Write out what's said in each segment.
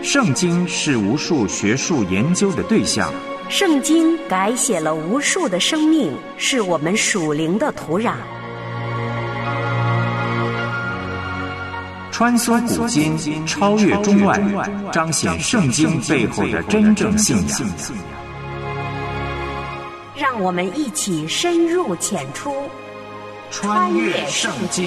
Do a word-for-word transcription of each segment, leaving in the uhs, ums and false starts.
圣经是无数学术研究的对象， 圣经改写了无数的生命，是我们属灵的土壤。 穿梭古今，超越中外，彰显圣经背后的真正信仰。 让我们一起深入浅出， 穿越圣经。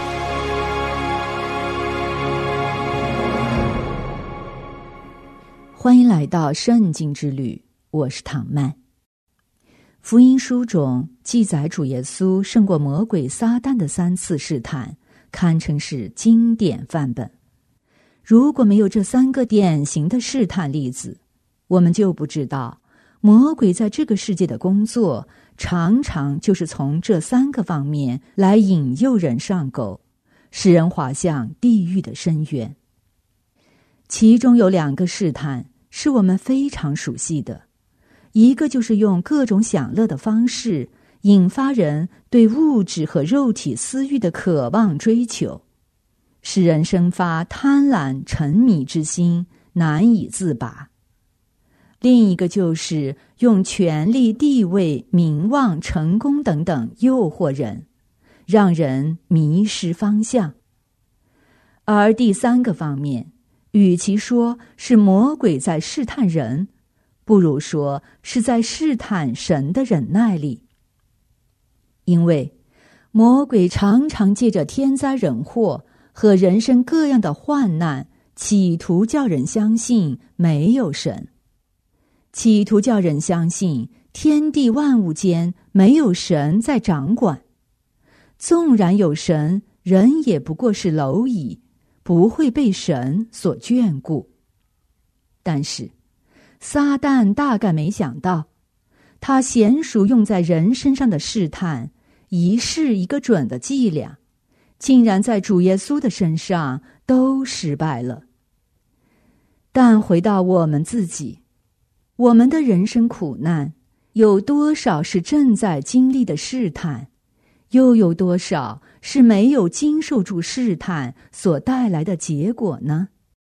欢迎来到圣经之旅，我是唐曼。福音书中记载主耶稣胜过魔鬼撒旦的三次试探，堪称是经典范本。如果没有这三个典型的试探例子，我们就不知道魔鬼在这个世界的工作常常就是从这三个方面来引诱人上钩，使人滑向地狱的深渊。其中有两个试探是我们非常熟悉的，一个就是用各种享乐的方式引发人对物质和肉体私欲的渴望追求，使人生发贪婪沉迷之心，难以自拔。另一个就是用权力、地位、名望、成功等等诱惑人，让人迷失方向。而第三个方面，与其说是魔鬼在试探人，不如说是在试探神的忍耐力。因为魔鬼常常借着天灾人祸和人生各样的患难，企图叫人相信没有神，企图叫人相信天地万物间没有神在掌管。纵然有神，人也不过是蝼蚁，不会被神所眷顾。但是撒旦大概没想到，他娴熟用在人身上的试探，一试一个准的伎俩，竟然在主耶稣的身上都失败了。但回到我们自己，我们的人生苦难有多少是正在经历的试探，又有多少是没有经受住试探所带来的结果呢？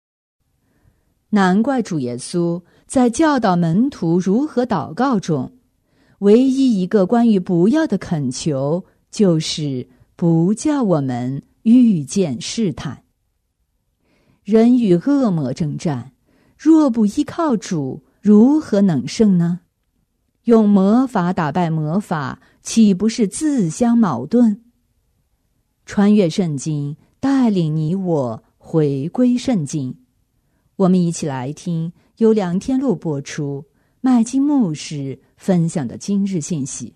难怪主耶稣在教导门徒如何祷告中，唯一一个关于不要的恳求，就是不叫我们遇见试探。人与恶魔征战，若不依靠主，如何能胜呢？用魔法打败魔法，岂不是自相矛盾？穿越圣经，带领你我回归圣经。我们一起来听由梁天禄播出，麦金牧师分享的今日信息。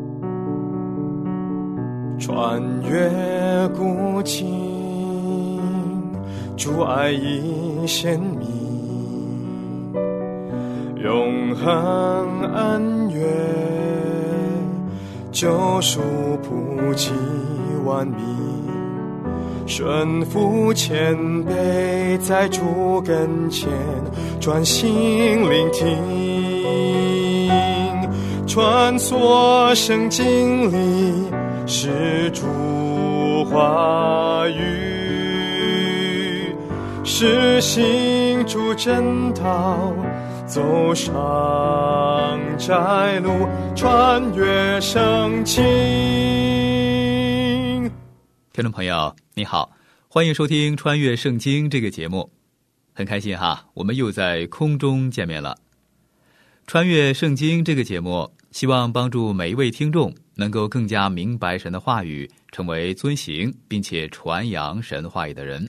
穿越古今，主爱已显明，永恒恩怨，救赎普及万民，顺服谦卑，在主跟前专心聆听，穿梭圣经里是主话语，是行主真道，走上窄路，穿越圣经。 听众朋友你好，欢迎收听穿越圣经这个节目，很开心哈，我们又在空中见面了。穿越圣经这个节目希望帮助每一位听众能够更加明白神的话语，成为遵行并且传扬神话语的人。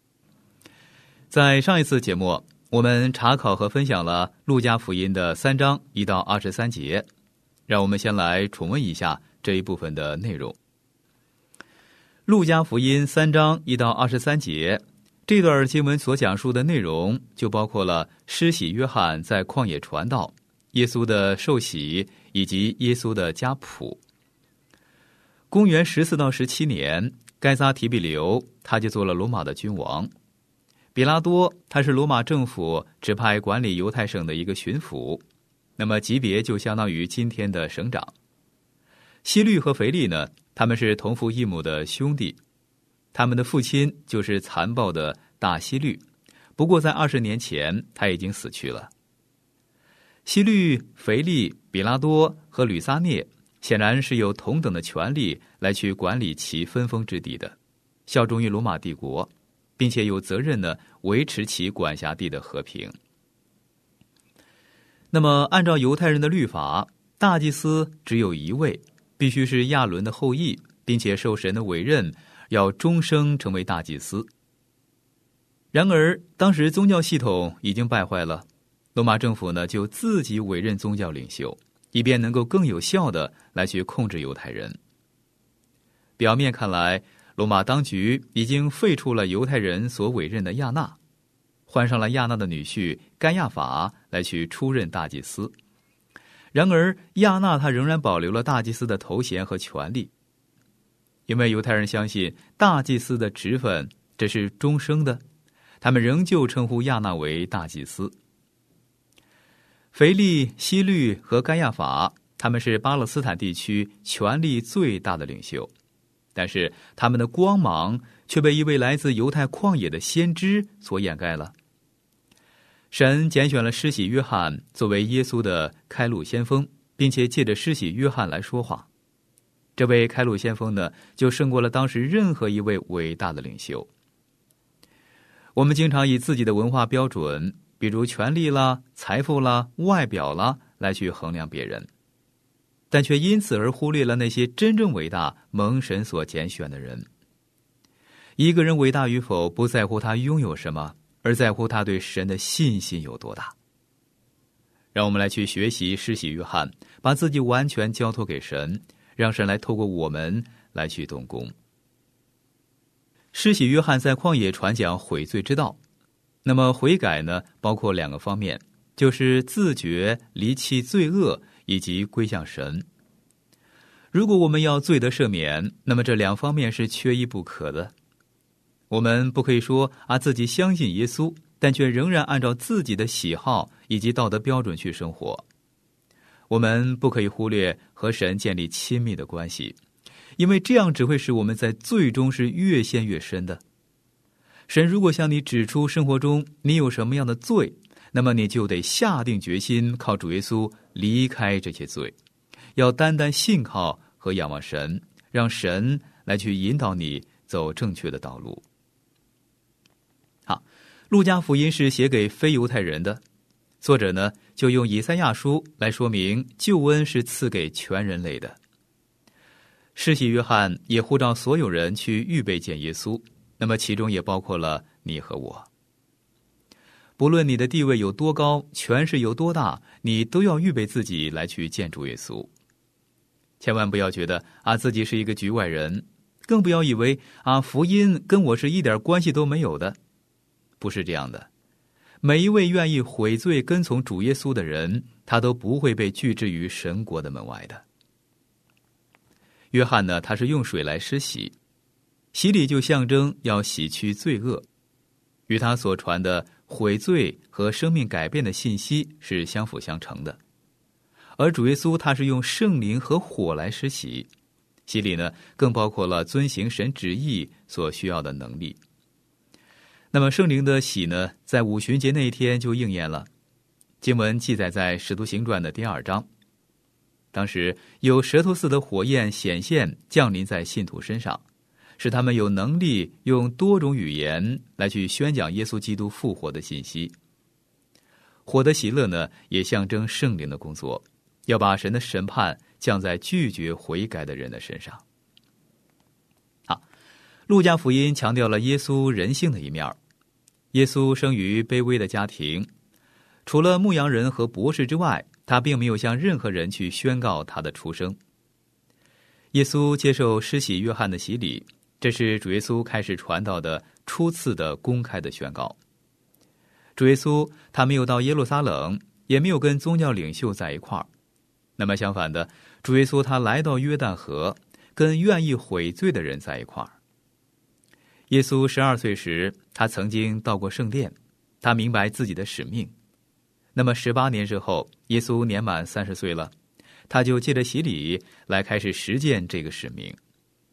在上一次节目，我们查考和分享了路加福音的三章一到二十三节，让我们先来重温一下这一部分的内容。路加福音三章一到二十三节，这段经文所讲述的内容就包括了施洗约翰在旷野传道，耶稣的受洗以及耶稣的家谱。公元十四到十七年，该撒提比留他就做了罗马的君王。比拉多他是罗马政府指派管理犹太省的一个巡抚，那么级别就相当于今天的省长。希律和腓力呢，他们是同父异母的兄弟，他们的父亲就是残暴的大希律， 不过在二十年前他已经死去了。希律、腓力、比拉多和吕撒涅显然是有同等的权利来去管理其分封之地的，效忠于罗马帝国，并且有责任呢维持其管辖地的和平。那么按照犹太人的律法，大祭司只有一位，必须是亚伦的后裔，并且受神的委任，要终生成为大祭司。然而当时宗教系统已经败坏了，罗马政府呢就自己委任宗教领袖，以便能够更有效地来去控制犹太人。表面看来，罗马当局已经废除了犹太人所委任的亚纳，换上了亚纳的女婿该亚法来去出任大祭司。然而亚纳他仍然保留了大祭司的头衔和权利，因为犹太人相信大祭司的职分这是终生的，他们仍旧称呼亚纳为大祭司。腓力、希律和该亚法，他们是巴勒斯坦地区权力最大的领袖，但是他们的光芒却被一位来自犹太旷野的先知所掩盖了。神拣选了施洗约翰作为耶稣的开路先锋，并且借着施洗约翰来说话。这位开路先锋呢，就胜过了当时任何一位伟大的领袖。我们经常以自己的文化标准，比如权力啦、财富啦、外表啦，来去衡量别人，但却因此而忽略了那些真正伟大、蒙神所拣选的人。一个人伟大与否，不在乎他拥有什么，而在乎他对神的信心有多大。让我们来去学习施洗约翰，把自己完全交托给神，让神来透过我们来去动工。施洗约翰在旷野传讲悔罪之道，那么悔改呢，包括两个方面，就是自觉离弃罪恶以及归向神。如果我们要罪得赦免，那么这两方面是缺一不可的。我们不可以说啊自己相信耶稣，但却仍然按照自己的喜好以及道德标准去生活。我们不可以忽略和神建立亲密的关系，因为这样只会使我们在罪中是越陷越深的。神如果向你指出生活中你有什么样的罪，那么你就得下定决心靠主耶稣离开这些罪，要单单信靠和仰望神，让神来去引导你走正确的道路。好，路加福音是写给非犹太人的，作者呢就用以赛亚书来说明救恩是赐给全人类的。施洗约翰也呼召所有人去预备见耶稣，那么其中也包括了你和我。不论你的地位有多高，权势有多大，你都要预备自己来去见主耶稣。千万不要觉得啊自己是一个局外人，更不要以为啊福音跟我是一点关系都没有的。不是这样的，每一位愿意悔罪跟从主耶稣的人，他都不会被拒之于神国的门外的。约翰呢，他是用水来施洗，洗礼就象征要洗去罪恶，与他所传的悔罪和生命改变的信息是相辅相成的。而主耶稣他是用圣灵和火来施洗，洗礼呢更包括了遵行神旨意所需要的能力。那么圣灵的洗呢，在五旬节那一天就应验了。经文记载在使徒行传的第二章，当时有舌头似的火焰显现降临在信徒身上，使他们有能力用多种语言来去宣讲耶稣基督复活的信息。火的喜乐呢，也象征圣灵的工作，要把神的审判降在拒绝悔改的人的身上。好，路加福音强调了耶稣人性的一面。耶稣生于卑微的家庭，除了牧羊人和博士之外，他并没有向任何人去宣告他的出生。耶稣接受施洗约翰的洗礼，这是主耶稣开始传道的初次的公开的宣告。主耶稣他没有到耶路撒冷，也没有跟宗教领袖在一块儿。那么相反的，主耶稣他来到约旦河，跟愿意悔罪的人在一块儿。耶稣十二岁时，他曾经到过圣殿，他明白自己的使命。那么十八年之后，耶稣年满三十岁了，他就借着洗礼来开始实践这个使命。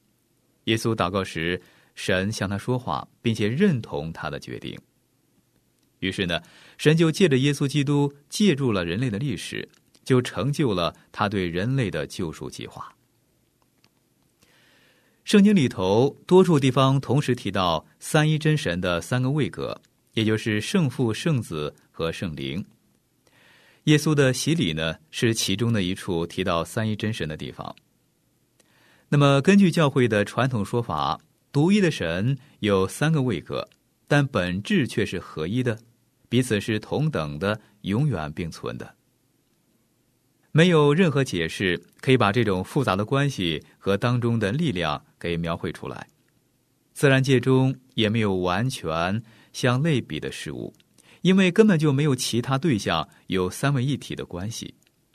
耶稣祷告时，神向他说话，并且认同他的决定。 于是呢，神就借着耶稣基督介入了人类的历史，就成就了他对人类的救赎计划。圣经里头多处地方同时提到三一真神的三个位格，也就是圣父、圣子和圣灵。耶稣的洗礼呢，是其中的一处提到三一真神的地方。那么根据教会的传统说法，独一的神有三个位格，但本质却是合一的，彼此是同等的，永远并存的。没有任何解释可以把这种复杂的关系和当中的力量给描绘出来。自然界中也没有完全相类比的事物，因为根本就没有其他对象有三位一体的关系。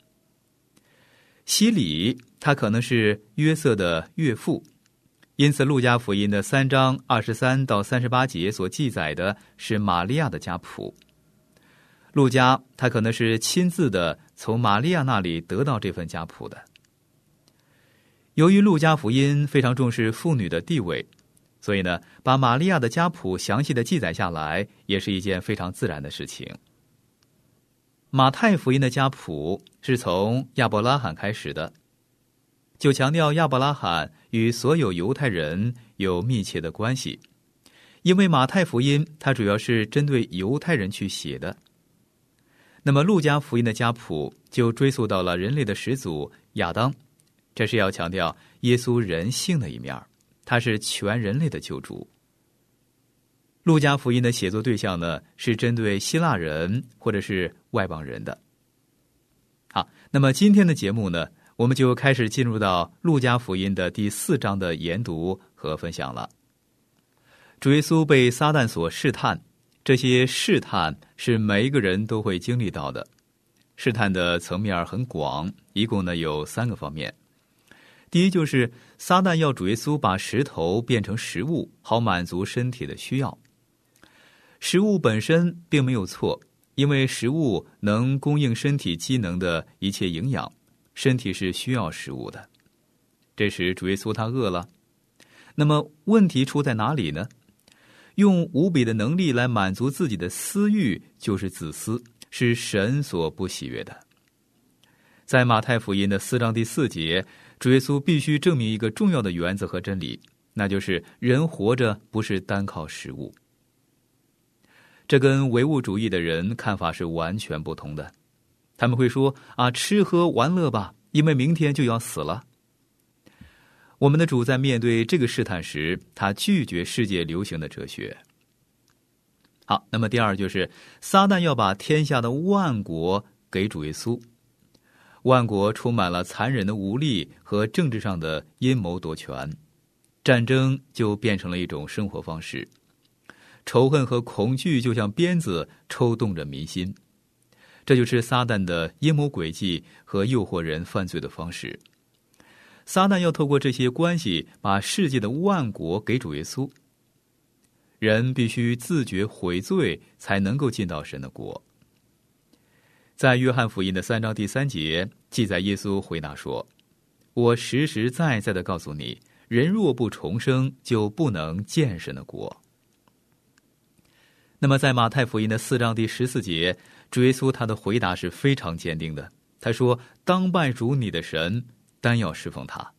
洗礼他可能是约瑟的岳父，因此路加福音的三章二十三到三十八节所记载的是玛利亚的家谱。路加他可能是亲自的从玛利亚那里得到这份家谱的。由于路加福音非常重视妇女的地位，所以呢，把玛利亚的家谱详细的记载下来也是一件非常自然的事情。马太福音的家谱是从亚伯拉罕开始的，就强调亚伯拉罕与所有犹太人有密切的关系，因为马太福音它主要是针对犹太人去写的。那么路加福音的家谱就追溯到了人类的始祖亚当，这是要强调耶稣人性的一面，他是全人类的救主。路加福音的写作对象呢，是针对希腊人或者是外邦人的。好，那么今天的节目呢，我们就开始进入到路加福音的第四章的研读和分享了。主耶稣被撒旦所试探，这些试探是每一个人都会经历到的。试探的层面很广，一共呢有三个方面。第一就是撒旦要主耶稣把石头变成食物，好满足身体的需要。食物本身并没有错，因为食物能供应身体机能的一切营养，身体是需要食物的。这时主耶稣他饿了，那么问题出在哪里呢？用无比的能力来满足自己的私欲就是自私，是神所不喜悦的。在马太福音的四章第四节，主耶稣必须证明一个重要的原则和真理，那就是人活着不是单靠食物。这跟唯物主义的人看法是完全不同的。他们会说啊，吃喝玩乐吧，因为明天就要死了。我们的主在面对这个试探时，他拒绝世界流行的哲学。好，那么第二就是撒旦要把天下的万国给主耶稣。万国充满了残忍的武力和政治上的阴谋夺权，战争就变成了一种生活方式，仇恨和恐惧就像鞭子抽动着民心。这就是撒旦的阴谋诡计和诱惑人犯罪的方式。撒旦要透过这些关系把世界的万国给主耶稣。人必须自觉悔罪才能够进到神的国。在约翰福音的三章第三节记载，耶稣回答说，我实实在在地告诉你，人若不重生，就不能见神的国。那么在马太福音的四章第十四节，主耶稣他的回答是非常坚定的，他说，当拜主你的神，单要侍奉他。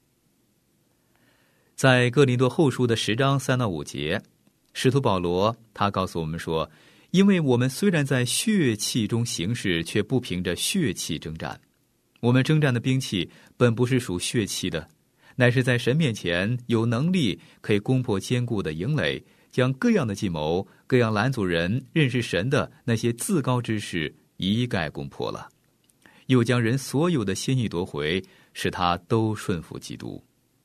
在哥林多后书的十章三到五节，使徒保罗他告诉我们说，因为我们虽然在血气中行事，却不凭着血气征战。我们征战的兵器本不是属血气的，乃是在神面前有能力可以攻破坚固的营垒，将各样的计谋、各样拦阻人认识神的那些自高之事一概攻破了，又将人所有的心意夺回，使他都顺服基督。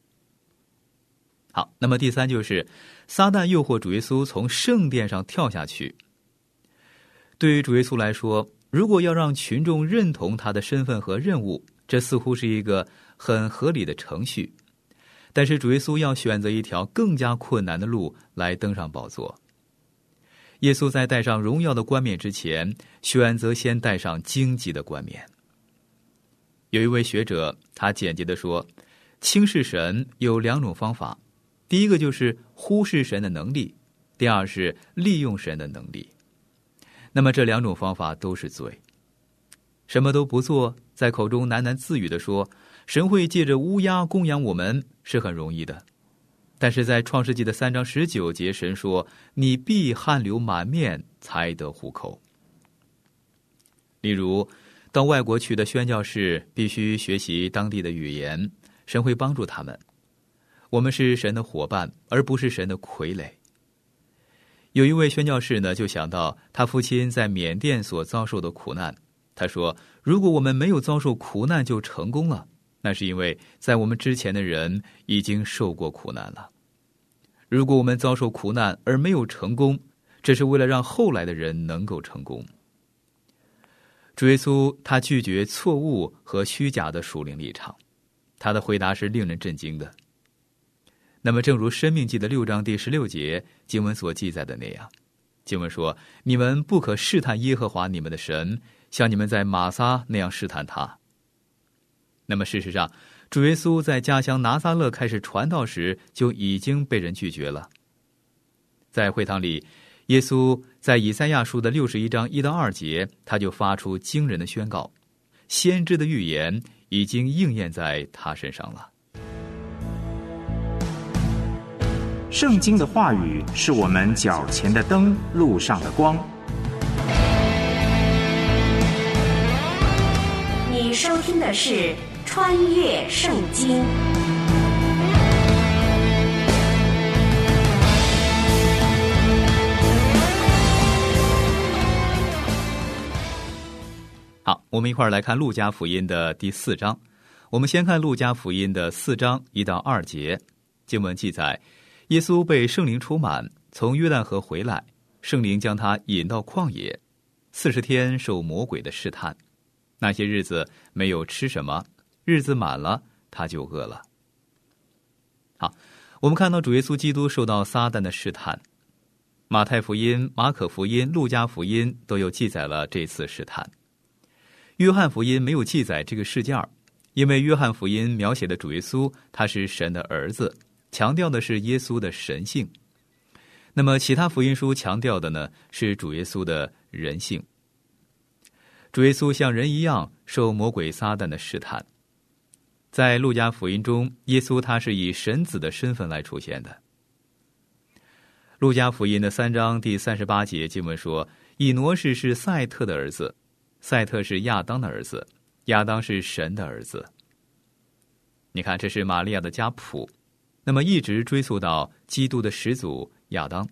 好，那么第三就是撒旦诱惑主耶稣从圣殿上跳下去。对于主耶稣来说，如果要让群众认同他的身份和任务，这似乎是一个很合理的程序。但是主耶稣要选择一条更加困难的路来登上宝座。耶稣在戴上荣耀的冠冕之前，选择先戴上荆棘的冠冕。有一位学者他简洁地说，轻视神有两种方法，第一个就是忽视神的能力，第二是利用神的能力。 那么这两种方法都是罪。什么都不做，在口中喃喃自语地说神会借着乌鸦供养我们，是很容易的。但是在创世纪的三章十九节，神说你必汗流满面才得糊口。例如到外国去的宣教士必须学习当地的语言，神会帮助他们。我们是神的伙伴，而不是神的傀儡。有一位宣教士呢，就想到他父亲在缅甸所遭受的苦难。他说，如果我们没有遭受苦难就成功了，那是因为在我们之前的人已经受过苦难了。如果我们遭受苦难而没有成功，这是为了让后来的人能够成功。主耶稣他拒绝错误和虚假的属灵立场，他的回答是令人震惊的。那么正如申命记的六章第十六节经文所记载的那样，经文说，你们不可试探耶和华你们的神，像你们在玛撒那样试探他。那么事实上，主耶稣在家乡拿撒勒开始传道时就已经被人拒绝了。在会堂里，耶稣在以赛亚书的六十一章一到二节，他就发出惊人的宣告，先知的预言已经应验在他身上了。 圣经的话语是我们脚前的灯，路上的光。 你收听的是《穿越圣经》。 好，我们一块儿来看路加福音的第四章。我们先看路加福音的四章一到二节，经文记载，耶稣被圣灵充满，从约旦河回来，圣灵将他引到旷野，四十天受魔鬼的试探。那些日子没有吃什么，日子满了，他就饿了。好，我们看到主耶稣基督受到撒旦的试探。马太福音、马可福音、路加福音都有记载了这次试探。约翰福音没有记载这个事件，因为约翰福音描写的主耶稣他是神的儿子，强调的是耶稣的神性。那么其他福音书强调的呢，是主耶稣的人性。主耶稣像人一样受魔鬼撒旦的试探。在路加福音中，耶稣他是以神子的身份来出现的。路加福音的三章第三十八节经文说，以挪士是赛特的儿子，赛特是亚当的儿子，亚当是神的儿子。你看，这是玛利亚的家谱，那么一直追溯到基督的始祖亚当。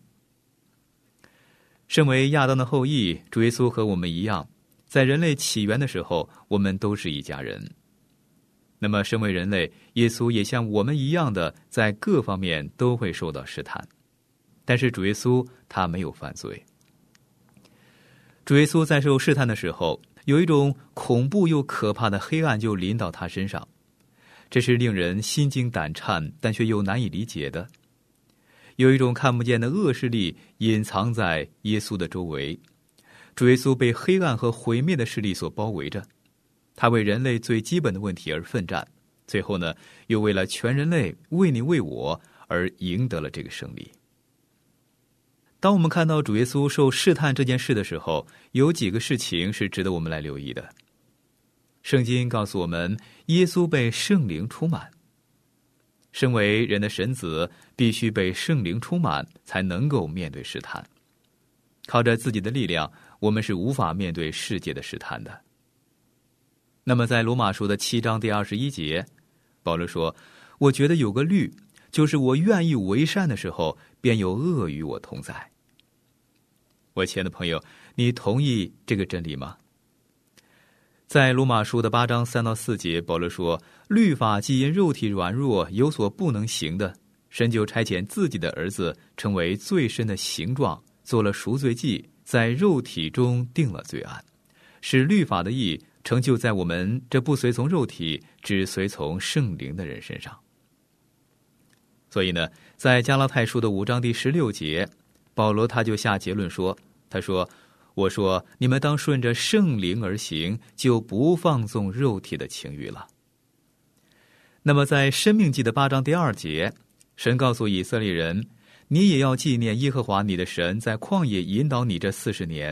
身为亚当的后裔，主耶稣和我们一样，在人类起源的时候，我们都是一家人。那么身为人类，耶稣也像我们一样的，在各方面都会受到试探。但是主耶稣他没有犯罪。主耶稣在受试探的时候，有一种恐怖又可怕的黑暗就临到他身上，这是令人心惊胆颤，但却又难以理解的。有一种看不见的恶势力隐藏在耶稣的周围，主耶稣被黑暗和毁灭的势力所包围着，他为人类最基本的问题而奋战，最后呢，又为了全人类，为你为我而赢得了这个胜利。当我们看到主耶稣受试探这件事的时候，有几个事情是值得我们来留意的。圣经告诉我们，耶稣被圣灵充满。身为人的神子，必须被圣灵充满，才能够面对试探。靠着自己的力量，我们是无法面对世界的试探的。那么在罗马书的七章第二十一节，保罗说，我觉得有个律，就是我愿意为善的时候，便有恶与我同在。我亲爱的朋友，你同意这个真理吗？在罗马书的八章三到四节，保罗说，律法既因肉体软弱有所不能行的，神就差遣自己的儿子成为最深的形状，做了赎罪祭，在肉体中定了罪案，使律法的义成就在我们这不随从肉体只随从圣灵的人身上。所以呢，在加拉太书的五章第十六节，保罗他就下结论说，他说，我说你们当顺着圣灵而行，就不放纵肉体的情欲了。那么在申命记的八章第二节，神告诉以色列人，你也要纪念耶和华你的神在旷野引导你这四十年，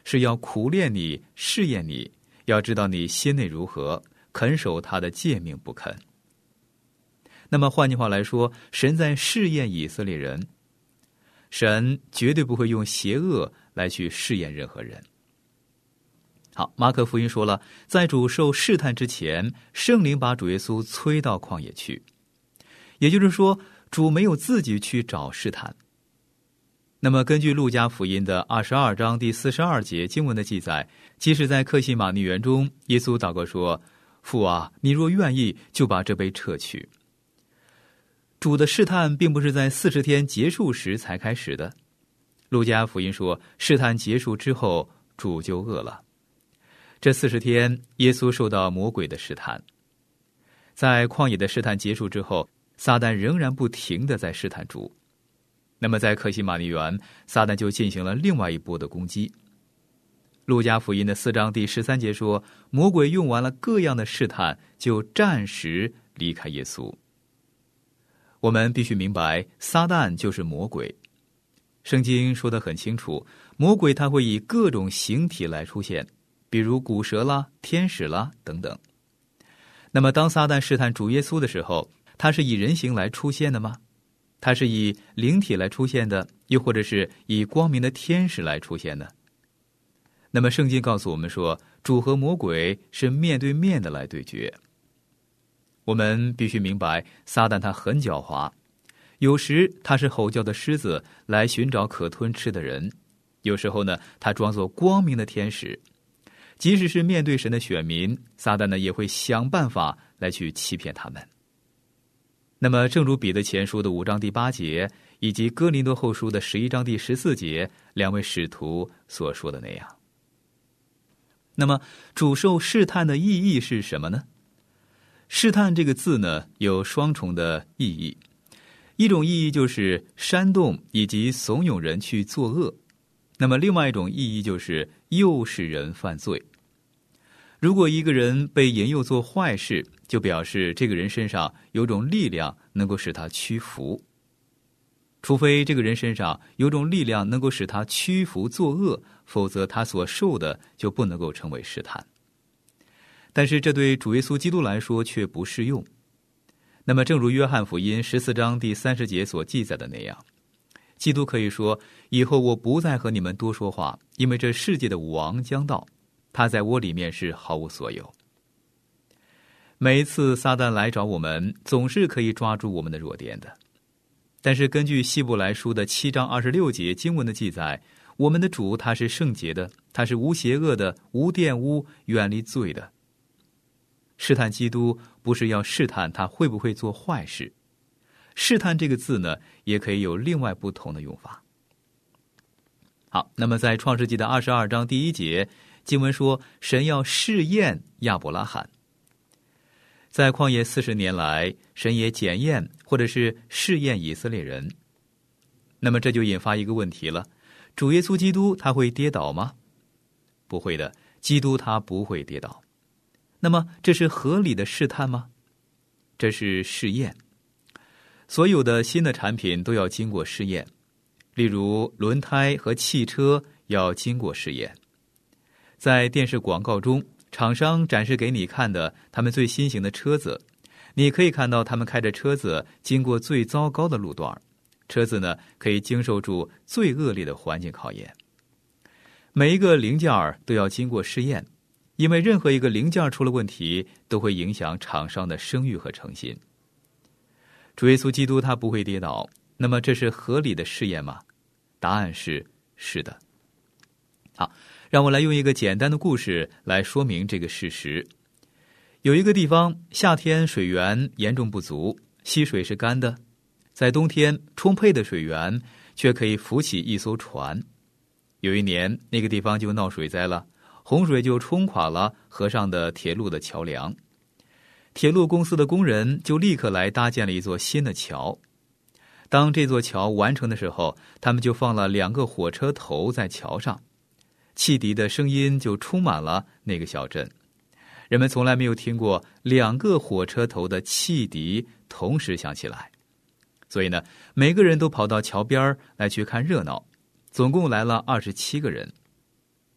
是要苦练你，试验你，要知道你心内如何，肯守他的诫命不肯。那么换句话来说，神在试验以色列人，神绝对不会用邪恶来去试验任何人。好，马可福音说了，在主受试探之前，圣灵把主耶稣催到旷野去，也就是说，主没有自己去找试探。那么根据路加福音的二十二章第四十二节经文的记载，即使在客西马尼园中，耶稣祷告说，父啊，你若愿意，就把这杯撤去。主的试探并不是在四十天结束时才开始的。路加福音说，试探结束之后，主就饿了。这四十天，耶稣受到魔鬼的试探。在旷野的试探结束之后，撒旦仍然不停地在试探主。那么在客西马尼园，撒旦就进行了另外一波的攻击。路加福音的四章第十三节说，魔鬼用完了各样的试探，就暂时离开耶稣。我们必须明白，撒旦就是魔鬼。圣经说得很清楚，魔鬼他会以各种形体来出现，比如古蛇啦、天使啦等等。那么当撒旦试探主耶稣的时候，他是以人形来出现的吗？他是以灵体来出现的，又或者是以光明的天使来出现的？那么圣经告诉我们说，主和魔鬼是面对面的来对决。我们必须明白，撒旦他很狡猾，有时他是吼叫的狮子来寻找可吞吃的人，有时候呢，他装作光明的天使。即使是面对神的选民，撒旦呢也会想办法来去欺骗他们。那么正如彼得前书的五章第八节，以及哥林多后书的十一章第十四节，两位使徒所说的那样。那么主受试探的意义是什么呢？试探这个字呢，有双重的意义。一种意义就是煽动以及怂恿人去作恶，那么另外一种意义就是诱使人犯罪。如果一个人被引诱做坏事，就表示这个人身上有种力量能够使他屈服。除非这个人身上有种力量能够使他屈服作恶，否则他所受的就不能够成为试探。但是这对主耶稣基督来说却不适用。那么正如约翰福音十四章第三十节所记载的那样，基督可以说，以后我不再和你们多说话，因为这世界的王将到，他在我里面是毫无所有。每一次撒旦来找我们，总是可以抓住我们的弱点的。但是根据希伯来书的七章二十六节经文的记载，我们的主他是圣洁的，他是无邪恶的，无玷污，远离罪的。试探基督不是要试探他会不会做坏事，试探这个字呢，也可以有另外不同的用法。好，那么在创世纪的二十二章第一节，经文说，神要试验亚伯拉罕。在旷野四十年来，神也检验或者是试验以色列人。那么这就引发一个问题了，主耶稣基督他会跌倒吗？不会的，基督他不会跌倒。那么这是合理的试探吗？这是试验。所有的新的产品都要经过试验，例如轮胎和汽车要经过试验。在电视广告中，厂商展示给你看的他们最新型的车子，你可以看到他们开着车子经过最糟糕的路段，车子呢可以经受住最恶劣的环境考验。每一个零件都要经过试验，因为任何一个零件出了问题，都会影响厂商的声誉和诚信。主耶稣基督他不会跌倒，那么这是合理的试验吗？答案是是的。好，让我来用一个简单的故事来说明这个事实。有一个地方，夏天水源严重不足，溪水是干的，在冬天充沛的水源却可以浮起一艘船。有一年，那个地方就闹水灾了，洪水就冲垮了河上的铁路的桥梁。铁路公司的工人就立刻来搭建了一座新的桥。当这座桥完成的时候，他们就放了两个火车头在桥上，汽笛的声音就充满了那个小镇。人们从来没有听过两个火车头的汽笛同时响起来，所以呢，每个人都跑到桥边来去看热闹。总共来了二十七个人。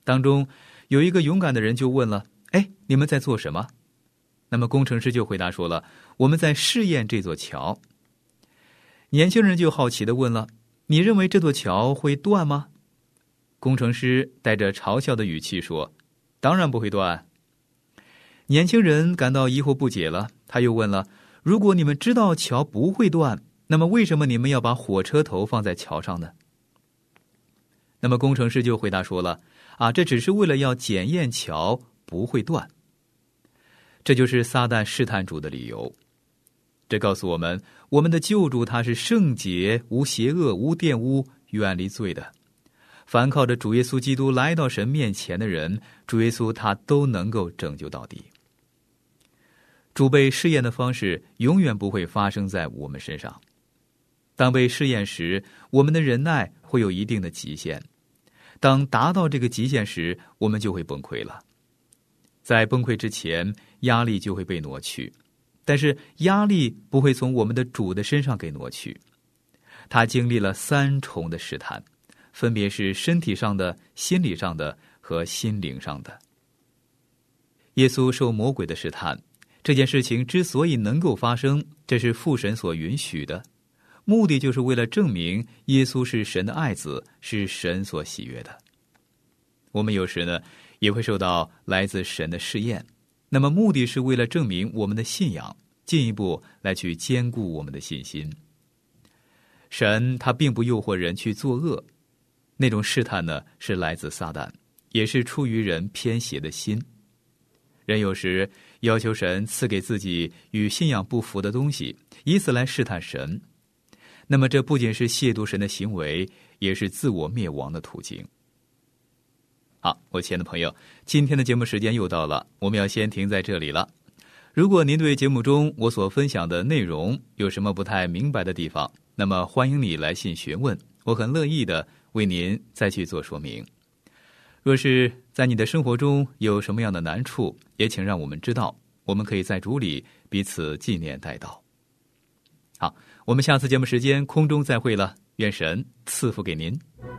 当中有一个勇敢的人就问了，哎，你们在做什么？那么工程师就回答说了，我们在试验这座桥。年轻人就好奇地问了，你认为这座桥会断吗？工程师带着嘲笑的语气说，当然不会断。年轻人感到疑惑不解了，他又问了，如果你们知道桥不会断，那么为什么你们要把火车头放在桥上呢？那么工程师就回答说了，啊，这只是为了要检验桥不会断。这就是撒旦试探主的理由。这告诉我们，我们的救主他是圣洁、无邪恶、无玷污、远离罪的。凡靠着主耶稣基督来到神面前的人，主耶稣他都能够拯救到底。主被试验的方式永远不会发生在我们身上。当被试验时，我们的忍耐会有一定的极限。当达到这个极限时，我们就会崩溃了。在崩溃之前，压力就会被挪去。但是压力不会从我们的主的身上给挪去。他经历了三重的试探，分别是身体上的、心理上的和心灵上的。耶稣受魔鬼的试探，这件事情之所以能够发生，这是父神所允许的，目的就是为了证明耶稣是神的爱子，是神所喜悦的。我们有时呢，也会受到来自神的试验，那么目的是为了证明我们的信仰，进一步来去坚固我们的信心。神他并不诱惑人去作恶，那种试探呢，是来自撒旦，也是出于人偏邪的心。人有时要求神赐给自己与信仰不符的东西，以此来试探神。那么这不仅是亵渎神的行为，也是自我灭亡的途径。好，我亲爱的朋友，今天的节目时间又到了，我们要先停在这里了。如果您对节目中我所分享的内容有什么不太明白的地方，那么欢迎你来信询问，我很乐意的为您再去做说明。若是在你的生活中有什么样的难处，也请让我们知道，我们可以在主里彼此纪念代祷。好，我们下次节目时间空中再会了，愿神赐福给您。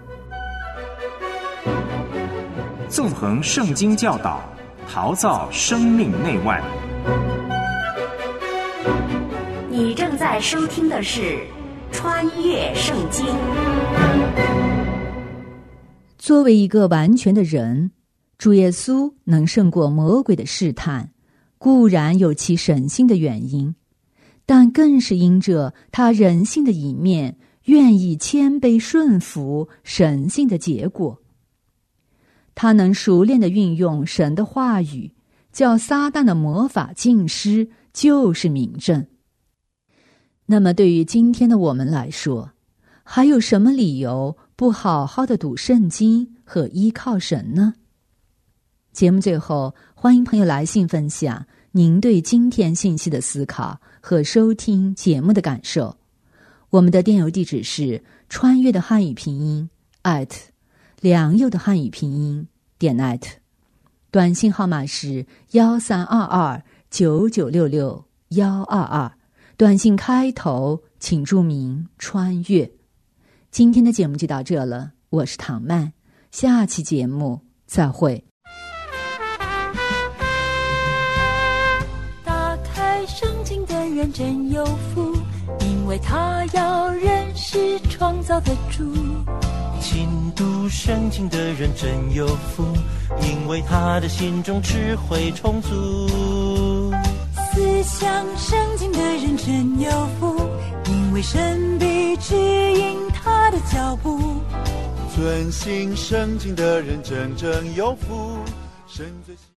纵横圣经教导，陶造生命内外。 你正在收听的是《穿越圣经》。 作为一个完全的人，主耶稣能胜过魔鬼的试探，固然有其神性的原因，但更是因着他人性的一面，愿意谦卑顺服神性的结果。他能熟练地运用神的话语，叫撒旦的魔法尽失，就是明证。那么对于今天的我们来说，还有什么理由不好好的读圣经和依靠神呢？节目最后，欢迎朋友来信分享您对今天信息的思考和收听节目的感受。我们的电邮地址是穿越的汉语拼音 at 良友的汉语拼音点 net， 短信号码是幺三二二九九六六幺二二，短信开头请注明穿越。今天的节目就到这了，我是唐曼，下期节目再会。 打开圣经的人真有福，因为他要认识创造的主。 勤读圣经的人真有福，因为他的心中智慧充足。 思想圣经的人真有福，因为神必指引他的脚步。 遵行圣经的人真正有福，神最